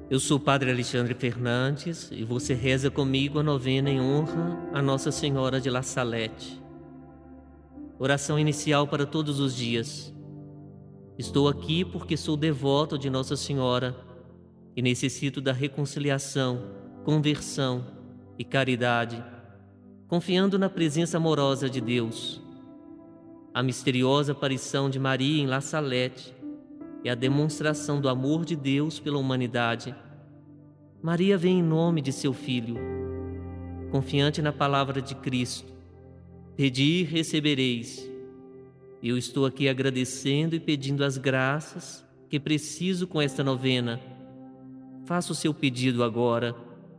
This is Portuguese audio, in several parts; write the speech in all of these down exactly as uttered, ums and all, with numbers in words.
Eu sou o Padre Alexandre Fernandes e você reza comigo a novena em honra a Nossa Senhora de La Salette. Oração inicial para todos os dias. Estou aqui porque sou devoto de Nossa Senhora e necessito da reconciliação, conversão e caridade, confiando na presença amorosa de Deus. A misteriosa aparição de Maria em La Salette é a demonstração do amor de Deus pela humanidade. Maria vem em nome de seu Filho, confiante na palavra de Cristo. Pedi e recebereis. Eu estou aqui agradecendo e pedindo as graças que preciso com esta novena. Faça o seu pedido agora.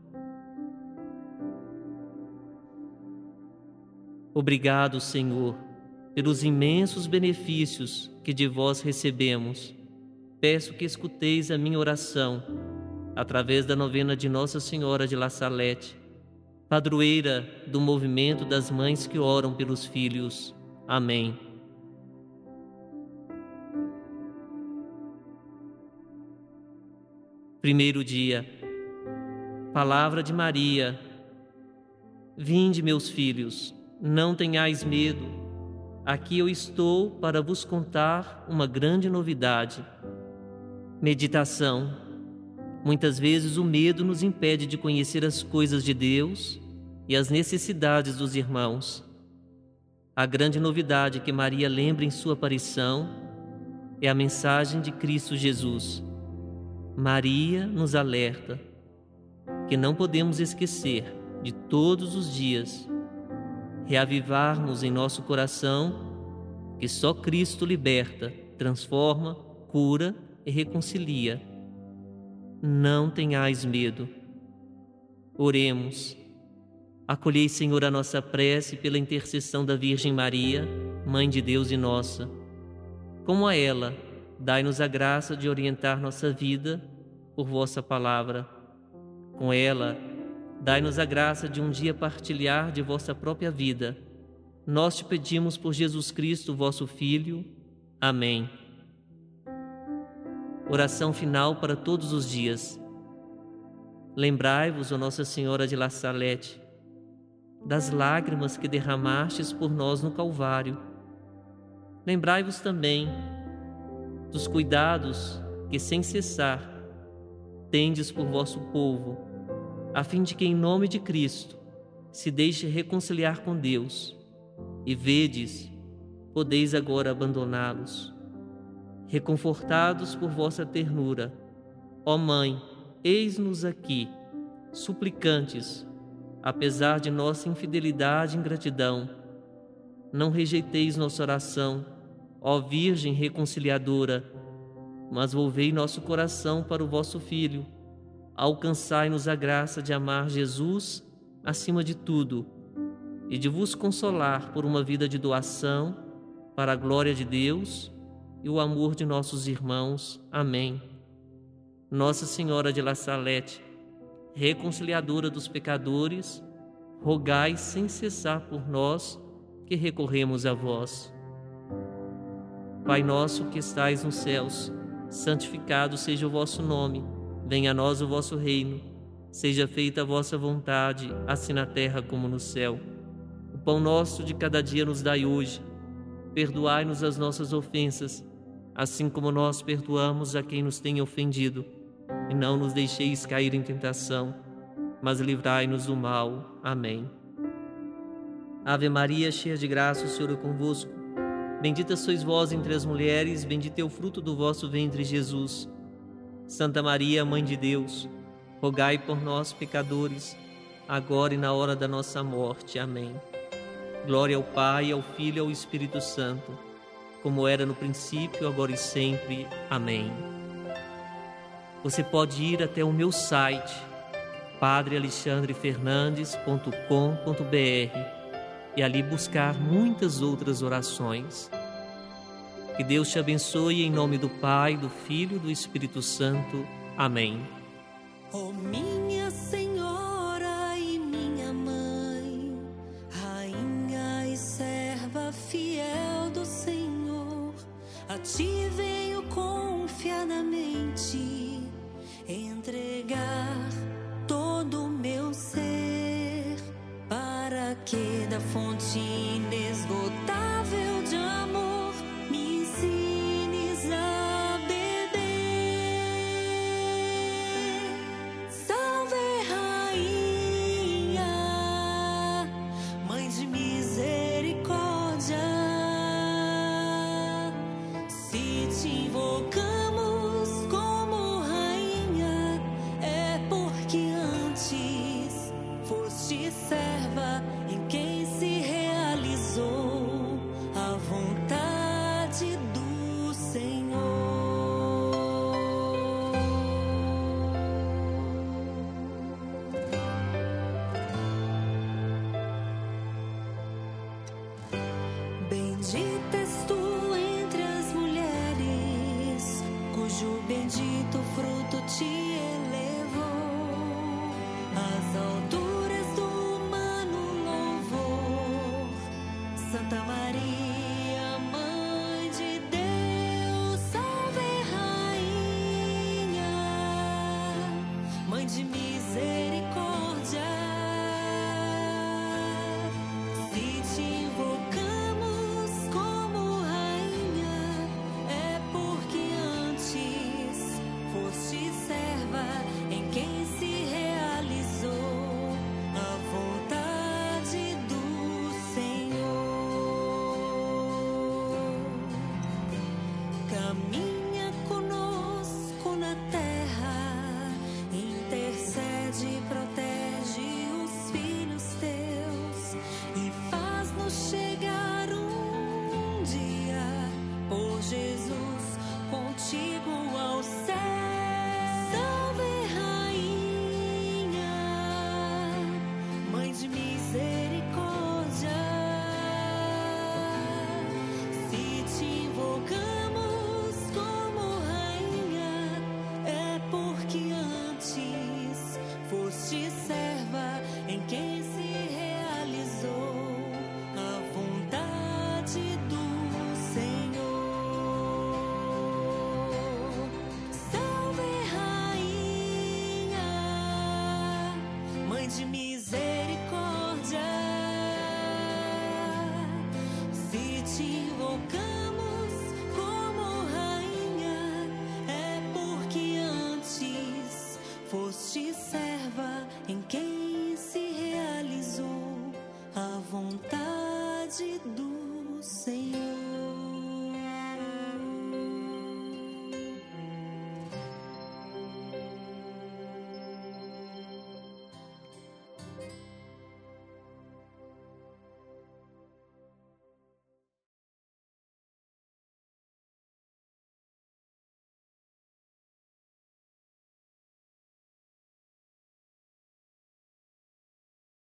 Obrigado, Senhor, pelos imensos benefícios que de vós recebemos. Peço que escuteis a minha oração, através da novena de Nossa Senhora de La Salette, padroeira do movimento das mães que oram pelos filhos. Amém. Primeiro dia. Palavra de Maria. Vinde, meus filhos, não tenhais medo. Aqui eu estou para vos contar uma grande novidade. Meditação. Muitas vezes o medo nos impede de conhecer as coisas de Deus e as necessidades dos irmãos. A grande novidade que Maria lembra em sua aparição é a mensagem de Cristo Jesus. Maria nos alerta que não podemos esquecer de todos os dias reavivarmos em nosso coração que só Cristo liberta, transforma, cura e reconcilia. Não tenhais medo. Oremos. Acolhei, Senhor, a nossa prece pela intercessão da Virgem Maria, Mãe de Deus e nossa. Como a ela, dai-nos a graça de orientar nossa vida por vossa palavra. Com ela, dai-nos a graça de um dia partilhar de vossa própria vida. Nós te pedimos por Jesus Cristo, vosso Filho. Amém. Oração final para todos os dias. Lembrai-vos, ó Nossa Senhora de La Salette, das lágrimas que derramastes por nós no Calvário. Lembrai-vos também dos cuidados que, sem cessar, tendes por vosso povo, a fim de que, em nome de Cristo, se deixe reconciliar com Deus. E vedes, podeis agora abandoná-los. Reconfortados por vossa ternura, ó Mãe, eis-nos aqui, suplicantes, apesar de nossa infidelidade e ingratidão. Não rejeiteis nossa oração, ó Virgem reconciliadora, mas volvei nosso coração para o vosso Filho. Alcançai-nos a graça de amar Jesus acima de tudo e de vos consolar por uma vida de doação para a glória de Deus e o amor de nossos irmãos. Amém. Nossa Senhora de La Salette, reconciliadora dos pecadores, rogai sem cessar por nós que recorremos a vós. Pai nosso que estais nos céus, santificado seja o vosso nome. Venha a nós o vosso reino. Seja feita a vossa vontade, assim na terra como no céu. O pão nosso de cada dia nos dai hoje. Perdoai-nos as nossas ofensas, assim como nós perdoamos a quem nos tem ofendido. E não nos deixeis cair em tentação, mas livrai-nos do mal. Amém. Ave Maria, cheia de graça, o Senhor é convosco. Bendita sois vós entre as mulheres, bendito é o fruto do vosso ventre, Jesus. Santa Maria, Mãe de Deus, rogai por nós, pecadores, agora e na hora da nossa morte. Amém. Glória ao Pai, ao Filho e ao Espírito Santo, como era no princípio, agora e sempre. Amém. Você pode ir até o meu site, padre alexandre fernandes ponto com ponto br, e ali buscar muitas outras orações. Que Deus te abençoe em nome do Pai, do Filho e do Espírito Santo. Amém. Oh, minha Senhora e minha Mãe, Rainha e serva fiel do Senhor, a ti venho confiadamente entregar. que da fonte inesgotável de amor me ensines a beber. Salve, Rainha, Mãe de misericórdia, se te invocamos como rainha, é porque antes foste serva em quem se realizou a vontade do Senhor. Bendita és tu entre as mulheres, cujo bendito fruto te elevou às alturas do humano louvor. Santa Maria, Mãe de Deus, salve, Rainha, Mãe de misericórdia, se te invocamos como rainha, é porque antes foste serva em quem se realizou a vontade do Senhor. Caminha conosco na terra, intercede e protege os filhos teus e faz-nos chegar um dia, por Jesus, contigo ao céu. Salve, Rainha, Mãe de misericórdia, se te invocamos como rainha, é porque antes foste serva em quem se realizou a vontade do Senhor. Salve, Rainha, Mãe de misericórdia, se te invocamos